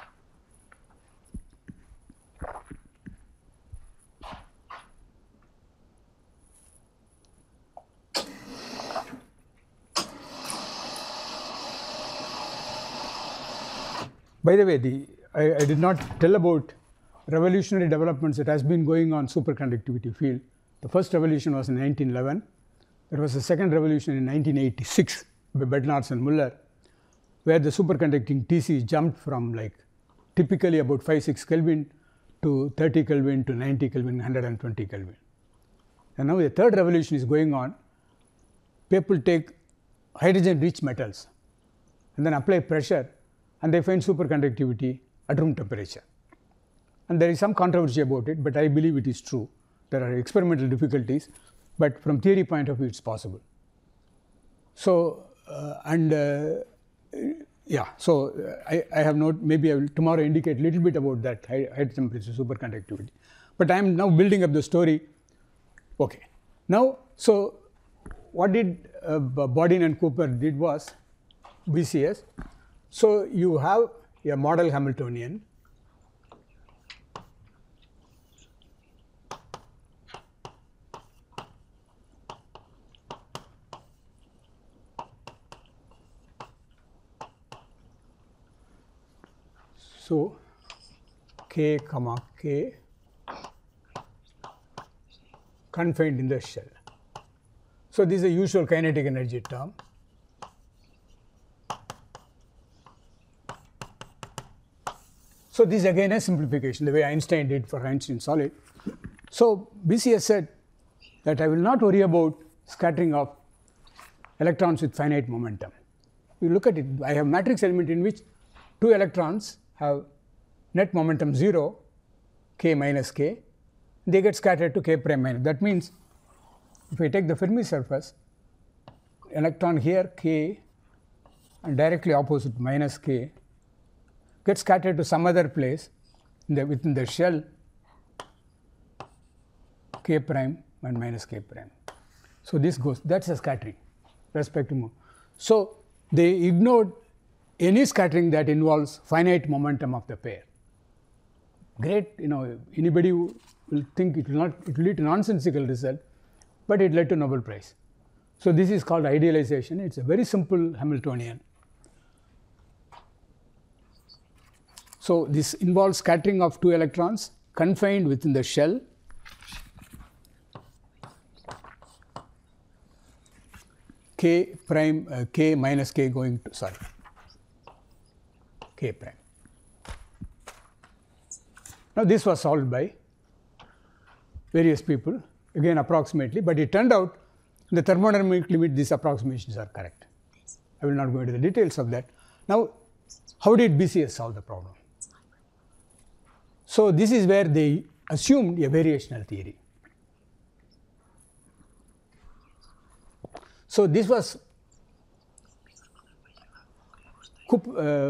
By the way, the, I, I did not tell about revolutionary developments that has been going on superconductivity field. The first revolution was in nineteen eleven. There was a second revolution in nineteen eighty-six by Bednarz and Muller, where the superconducting T C jumped from like typically about five six Kelvin to thirty Kelvin to ninety Kelvin, one hundred twenty Kelvin. And now the third revolution is going on. People take hydrogen rich metals and then apply pressure and they find superconductivity at room temperature. And there is some controversy about it, but I believe it is true. There are experimental difficulties, but from theory point of view, it's possible. So, uh, and uh, yeah, so I, I have not, maybe I will tomorrow indicate a little bit about that high, high temperature superconductivity. But I am now building up the story. Okay. Now, so what did uh, Bodin and Cooper did was B C S. So, you have a model Hamiltonian. So, K comma K confined in the shell. So, this is a usual kinetic energy term. So, this is again a simplification the way Einstein did for Einstein solid. So, B C S said that I will not worry about scattering of electrons with finite momentum. You look at it, I have matrix element in which two electrons have net momentum zero, k minus k, they get scattered to k prime minus. That means, if I take the Fermi surface, electron here k and directly opposite minus k get scattered to some other place in the, within the shell k prime and minus k prime. So, this goes, that is a scattering respect to move. So, they ignored any scattering that involves finite momentum of the pair. Great, you know, anybody will think it will not, it will lead to nonsensical result, but it led to Nobel Prize. So, this is called idealization. It is a very simple Hamiltonian. So, this involves scattering of two electrons confined within the shell k prime uh, k minus k going to sorry k prime. Now, this was solved by various people again approximately, but it turned out in the thermodynamic limit these approximations are correct. I will not go into the details of that. Now, how did B C S solve the problem? So, this is where they assumed a variational theory. So, this was uh,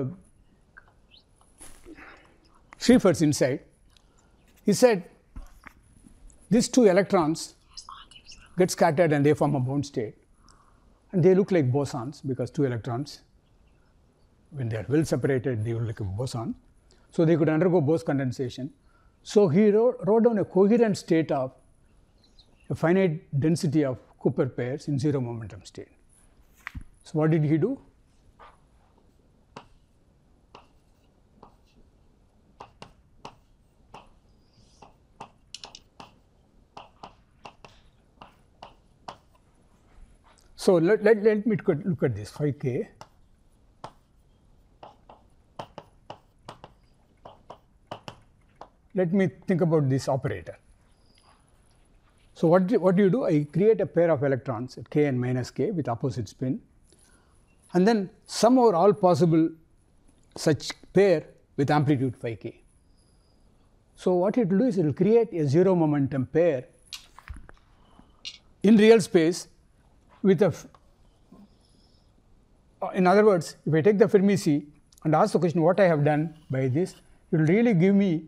Schrieffer's insight. He said these two electrons get scattered and they form a bound state, and they look like bosons because two electrons, when they are well separated, they look like a boson. So, they could undergo Bose condensation. So, he wrote, wrote down a coherent state of a finite density of Cooper pairs in zero momentum state. So, what did he do? So, let, let, let me look at this phi k. let me think about this operator. So what do, what do you do? I create a pair of electrons at k and minus k with opposite spin, and then sum over all possible such pair with amplitude phi k. So what it will do is it will create a zero momentum pair in real space with a, in other words, if I take the Fermi sea and ask the question what I have done by this, it will really give me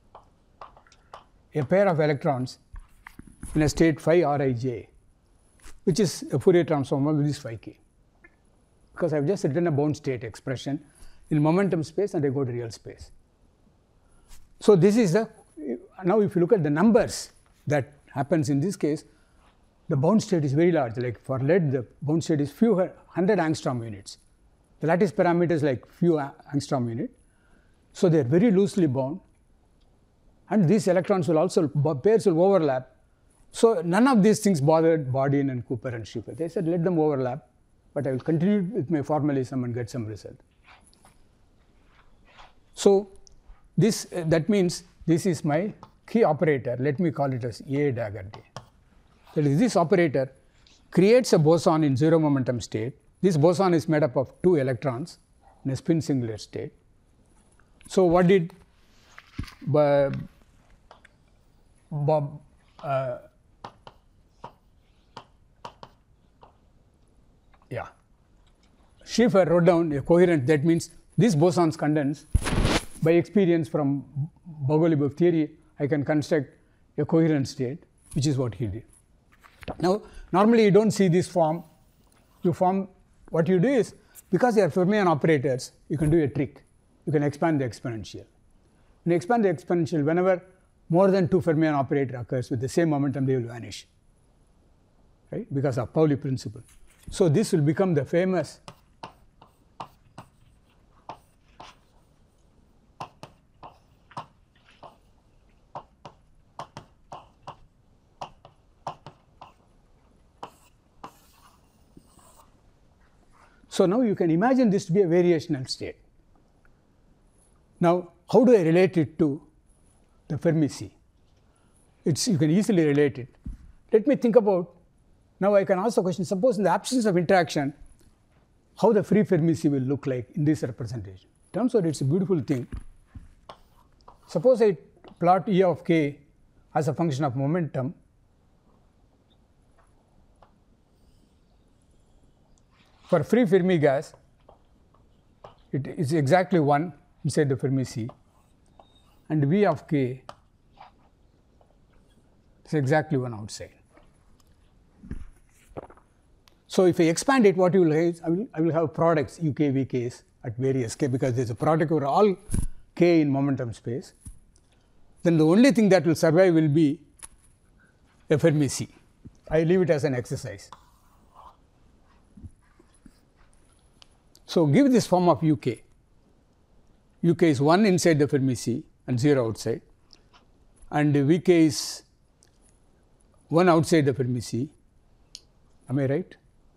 a pair of electrons in a state phi rij, which is a Fourier transform of this phi k, because I have just written a bound state expression in momentum space and I go to real space. So this is the, now if you look at the numbers that happens in this case, the bound state is very large. Like for lead, the bound state is few hundred angstrom units. The lattice parameter is like few angstrom unit. So they are very loosely bound, and these electrons will also, pairs will overlap. So none of these things bothered Bodin and Cooper and Schiffer. They said let them overlap, but I will continue with my formalism and get some result. So this, uh, that means this is my key operator. Let me call it as A dagger D. That is, this operator creates a boson in zero momentum state. This boson is made up of two electrons in a spin singular state. So what did Bob, Bob uh, yeah, Schiffer wrote down a coherent, that means these bosons condense. By experience from Bogoliubov theory, I can construct a coherent state, which is what he did. Now, normally you don't see this form. You form, what you do is, because they are Fermion operators, you can do a trick. You can expand the exponential. When you expand the exponential, whenever more than two Fermion operator occurs with the same momentum, they will vanish, right? Because of Pauli principle. So this will become the famous So now you can imagine this to be a variational state. Now, how do I relate it to the Fermi sea? It's, you can easily relate it. Let me think about, now I can ask the question, suppose in the absence of interaction, how the free Fermi sea will look like in this representation. Turns out it's a beautiful thing. Suppose I plot E of k as a function of momentum. For free Fermi gas, it is exactly one inside the Fermi sea, and V of k is exactly one outside. So if I expand it, what you will have, I will, I will have products U k, V k's at various k, because there is a product over all k in momentum space. Then the only thing that will survive will be a Fermi sea. I leave it as an exercise. So give this form of U k. U k is one inside the Fermi sea and zero outside, and V k is one outside the Fermi sea. Am I right?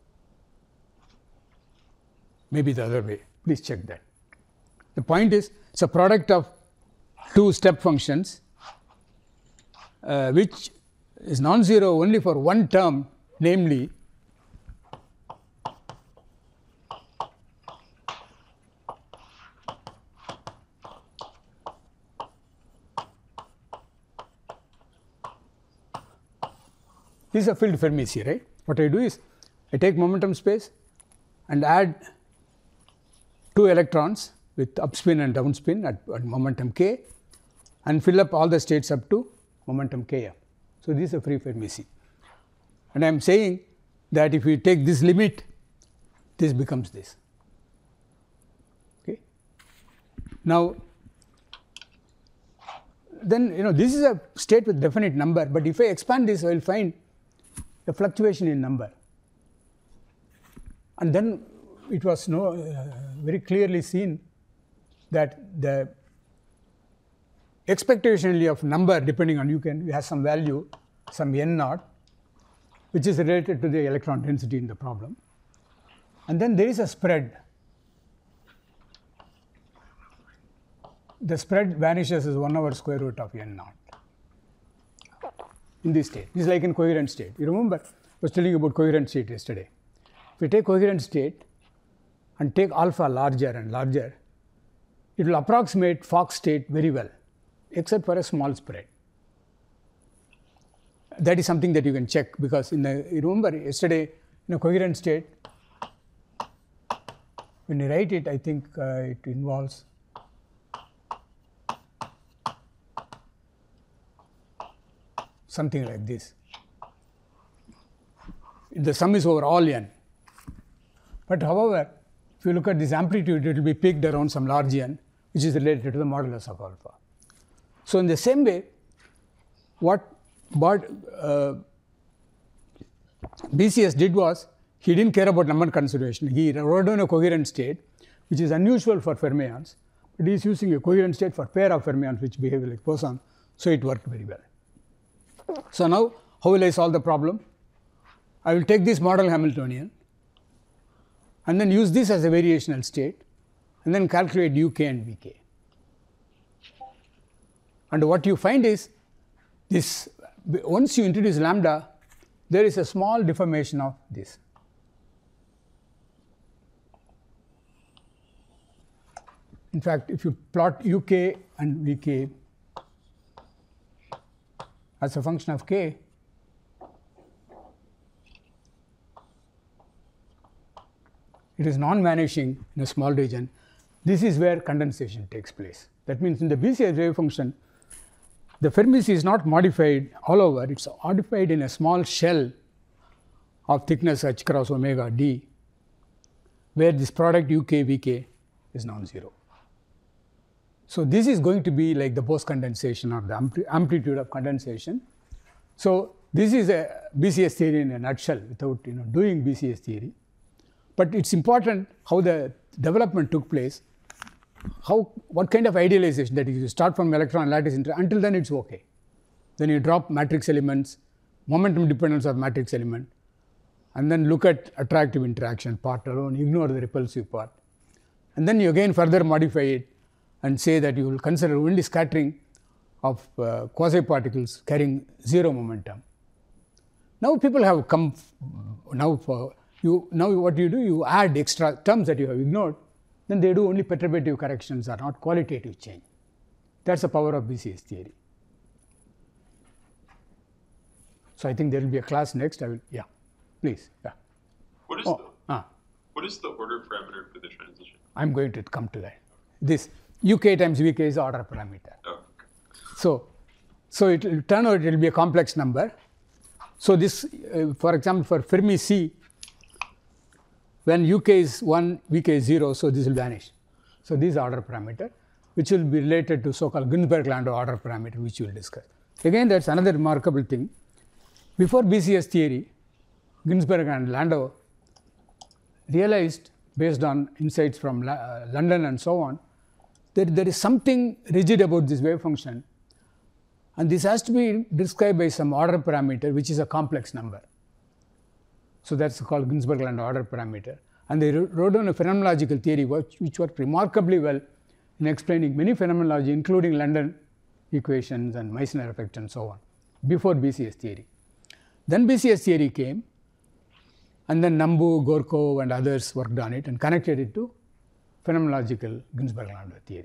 Maybe the other way. Please check that. The point is, it's a product of two step functions, uh, which is non-zero only for one term, namely this is a filled Fermi sea, right? What I do is, I take momentum space and add two electrons with upspin and downspin at, at momentum k, and fill up all the states up to momentum kf. So this is a free Fermi sea. And I am saying that if we take this limit, this becomes this. Okay. Now, then you know this is a state with definite number, but if I expand this, I will find a fluctuation in number. And then it was no, uh, very clearly seen that the expectationally of number, depending on you can has some value, some n naught, which is related to the electron density in the problem. And then there is a spread the spread vanishes as one over square root of n naught in this state. This is like in coherent state. You remember I was telling you about coherent state yesterday. If you take coherent state and take alpha larger and larger, it will approximate Fock state very well, except for a small spread. That is something that you can check, because in the, you remember yesterday in a coherent state, when you write it, I think uh, it involves something like this. The sum is over all n. But however, if you look at this amplitude, it will be peaked around some large n, which is related to the modulus of alpha. So in the same way, what But uh, B C S did was, he didn't care about number consideration. He wrote down a coherent state, which is unusual for fermions, but he is using a coherent state for pair of fermions which behave like boson, so it worked very well. So now, how will I solve the problem? I will take this model Hamiltonian and then use this as a variational state and then calculate U k and V k. And what you find is, this once you introduce lambda, there is a small deformation of this. In fact, if you plot U k and V k as a function of k, it is non-vanishing in a small region. This is where condensation takes place. That means in the B C S wave function, the Fermi sea is not modified all over, it is modified in a small shell of thickness h cross omega d, where this product U k V k is non-zero. So this is going to be like the Bose condensation or the ampli amplitude of condensation. So this is a B C S theory in a nutshell, without you know doing B C S theory. But it's important how the development took place. How, what kind of idealization, that is, you start from electron lattice interaction, until then it's okay. Then you drop matrix elements, momentum dependence of matrix element, and then look at attractive interaction part alone, ignore the repulsive part. And then you again further modify it and say that you will consider only scattering of uh, quasi-particles carrying zero momentum. Now people have come, now for you, now what you do, you add extra terms that you have ignored, then they do only perturbative corrections or not qualitative change. That is the power of B C S theory. So I think there will be a class next. I will, yeah, please, yeah. What is Oh, the ah, what is the order parameter for the transition? I am going to come to that. This U k times V k is the order parameter. Oh, okay. So, so it will turn out it will be a complex number. So this, uh, for example, for Fermi C, when U k is one, V k is zero, so this will vanish. So this is order parameter, which will be related to so-called Ginzburg-Landau order parameter, which we will discuss. Again, that's another remarkable thing. Before B C S theory, Ginzburg and Landau realized, based on insights from uh, London and so on, that there is something rigid about this wave function, and this has to be described by some order parameter, which is a complex number. So that's called Ginzburg-Landau order parameter. And they wrote down a phenomenological theory which, which worked remarkably well in explaining many phenomenology, including London equations and Meissner effect and so on, before B C S theory. Then B C S theory came, and then Nambu, Gorkov and others worked on it and connected it to phenomenological Ginzburg-Landau theory.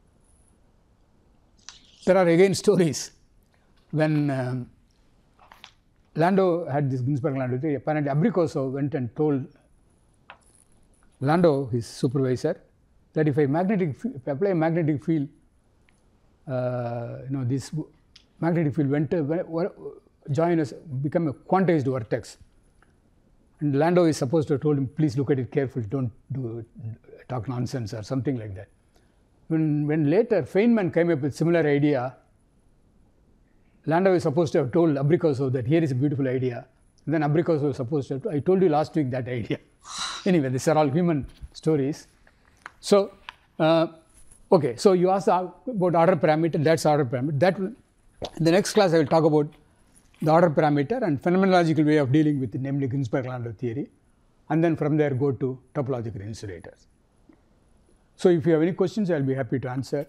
There are again stories when um, Landau had this Ginzburg-Landau theory. Apparently, Abrikosov went and told Landau, his supervisor, that if I magnetic, if I apply a magnetic field, uh, you know, this magnetic field went to join us, become a quantized vortex. And Landau is supposed to have told him, please look at it carefully, don't do talk nonsense or something like that. When, when later Feynman came up with similar idea, Landau is supposed to have told Abrikosov that here is a beautiful idea. And then Abrikosov was supposed to have told, I told you last week that idea. Anyway, these are all human stories. So, uh, okay, so you asked about order parameter, that's order parameter. That will, in the next class I will talk about the order parameter and phenomenological way of dealing with it, namely Ginzburg-Landau theory, and then from there go to topological insulators. So if you have any questions, I will be happy to answer.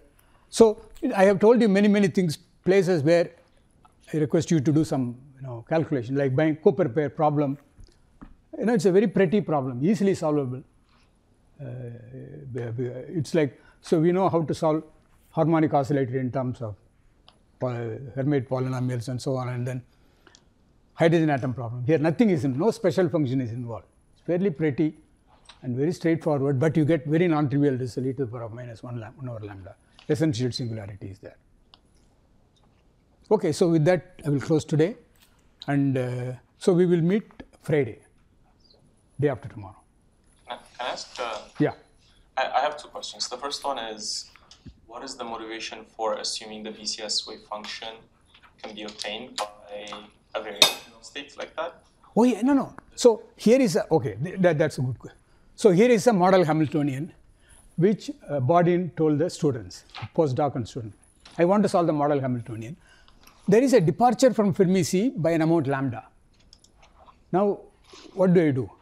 So, I have told you many, many things, places where I request you to do some you know, calculation, like buying Cooper pair problem. You know, it's a very pretty problem, easily solvable. Uh, it's like, so we know how to solve harmonic oscillator in terms of Hermite polynomials and so on, and then hydrogen atom problem. Here nothing is in, no special function is involved. It's fairly pretty and very straightforward, but you get very non-trivial result e to the power of minus one, one over lambda. Essential singularity is there. Okay, so with that I will close today, and uh, so we will meet Friday, day after tomorrow. Can I ask? Uh, yeah. I, I have two questions. The first one is, what is the motivation for assuming the B C S wave function can be obtained by a variational state like that? Oh yeah, no, no. So here is a, okay, that, that's a good question. So here is a model Hamiltonian, which uh, Bodin told the students, postdoc and student. I want to solve the model Hamiltonian. There is a departure from Fermi C by an amount lambda. Now, what do I do?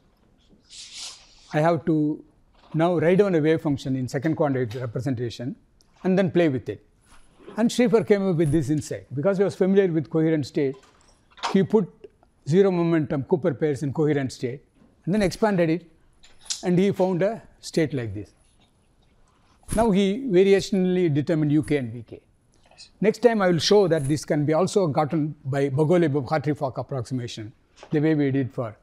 I have to now write down a wave function in second quantity representation and then play with it. And Schrieffer came up with this insight. Because he was familiar with coherent state, he put zero momentum Cooper pairs in coherent state and then expanded it, and he found a state like this. Now he variationally determined U K and V K. Next time I will show that this can be also gotten by Bogoliubov-Hartree-Fock approximation, the way we did for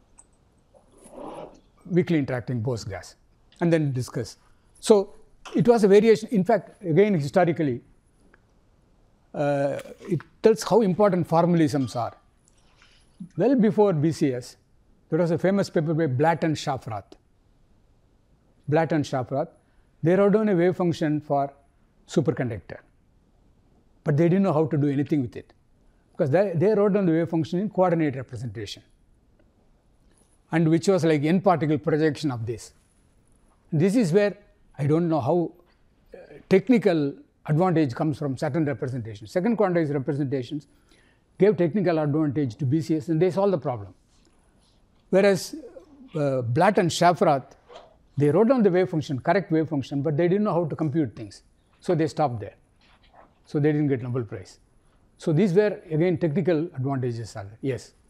weakly interacting Bose gas, and then discuss. So it was a variation. In fact, again historically, uh, it tells how important formalisms are. Well before B C S, there was a famous paper by Blatt and Shafrath. Blatt and Shafrath, they wrote down a wave function for superconductor, but they didn't know how to do anything with it, because they, they wrote down the wave function in coordinate representation, and which was like n particle projection of this. This is where I don't know how uh, technical advantage comes from certain representations. Second quantized representations gave technical advantage to B C S, and they solved the problem. Whereas uh, Blatt and Shafrath, they wrote down the wave function, correct wave function, but they didn't know how to compute things. So they stopped there. So they didn't get Nobel Prize. So these were again technical advantages are there. Yes.